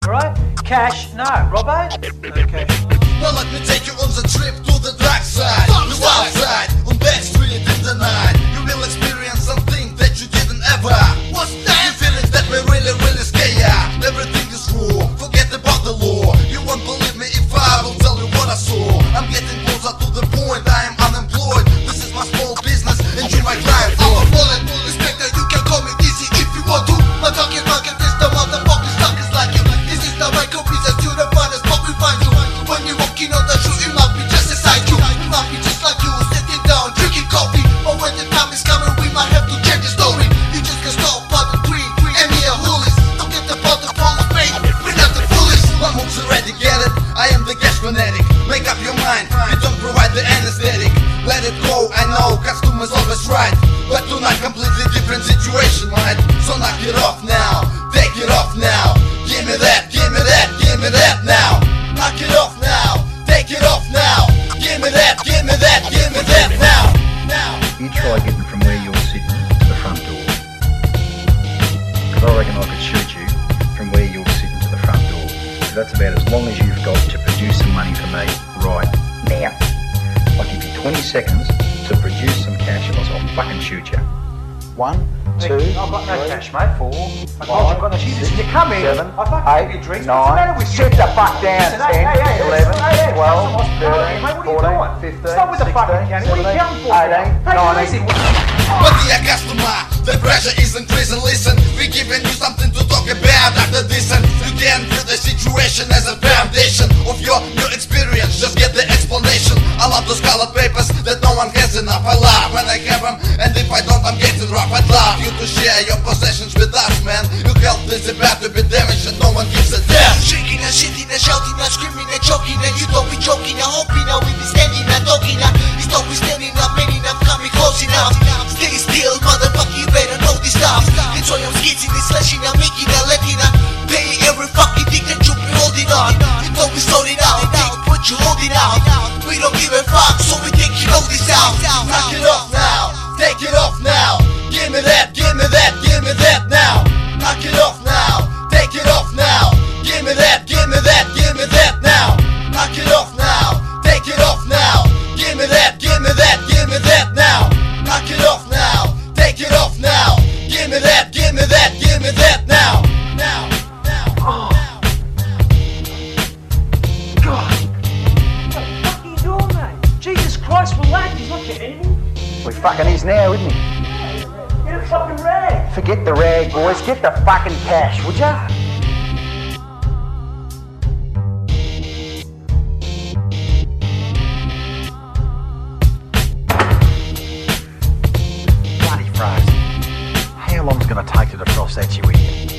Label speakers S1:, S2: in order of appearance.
S1: Alright? Cash, no. Robbo? No cash.
S2: Now let me take you on the trip to the dark side. The wild side, on back street in the night. You will experience something that you didn't ever. What's that? You feelings that will really, really scare ya. Everything is raw, forget about the law. You won't believe me if I will tell you what I saw. I'm getting closer to the point, I am unemployed. This is my small business, enjoy my grind. I'm a bullet, respect that you can call me easy if you want to. My talking market is the motherfucking suckers like you. This is the right business to the finest, but we find you. When you're walking on the street, it might be just beside you. It might be just like you, sitting down, drinking coffee. But when the time is coming, we might have to change the story. You just can stop by the green, and me a hoolies. Don't get about the ball of fate, we're not the foolish. My moves already get it, I am the cash fanatic. Make up your mind, we don't provide the anesthetic. Let it go, I know, customers always right. But tonight, completely different situation, right? So knock it off now, take it off now. Give me that, give me that, give me that now. Knock it off now, take it off now. Give me that, give me that, give me that now.
S3: You try getting from where you're sitting to the front door. Because I reckon I could shoot you from where you're sitting to the front door. So that's about as long as you've got to produce some money for me right now. I'll give you 20 seconds to produce some cash, or else I'll fucking shoot you. 1, 2,
S1: I've got no
S3: 3,
S1: cash, mate. 4. I told you I've got no cash.
S3: 6,
S1: You come in,
S3: 7,
S1: I fucking
S3: 8,
S1: give you drinks.
S3: 9,
S1: What's the matter with you?
S3: sit the fuck down.
S1: Listen,
S3: 10,
S1: hey,
S3: 11,
S1: hey,
S3: 12,
S1: mate,
S3: 13,
S1: what are you
S3: 14,
S1: doing?
S3: 15,
S1: Stop with the fucking
S3: 16,
S1: counting. What are you
S3: 17,
S1: counting for?
S3: 18,
S1: Take it easy.
S3: 19.
S2: But dear customer, the pressure is increasing. Listen, we're giving you something to talk about after this, and you can view the situation as a foundation of your new experience. Just get the explanation. I love those colored papers that no one has enough. I love when I have them, and if I don't, I'm getting rough. I'd love you to share your possessions with us, man. Your health is about to be damaged, and no one gives a damn.
S4: Shaking and shitting and shouting and screaming and choking, and you don't be joking and hoping that we be standing and talking. You stop we standing up, many enough coming close enough. Stay still, motherfucker, you better know this stuff. It's why I'm skitzing and slashing and making and letting her pay every fucking thing that you be holding on. You don't be sorting out, take what you holding out. We don't give a fuck, so we take you all this out.
S2: Knock it off now, take it off now. Give me that, give me that, give me that now. Knock it off now, take it off now. Give me that, give me that, give me that now. Knock it off now, take it off now. Give me that, give me that, give me that now. Knock it off now, take it off now. Give me that, give me that, give me that now. Now, now.
S1: God. What the fuck are you doing, mate? Jesus Christ, relax. He's not getting anything.
S3: We fucking is now, isn't he?
S1: Get a fucking rag.
S3: Forget the rag, boys. Get the fucking cash, would ya? Bloody froze. How long's it gonna take to defrost that you idiot?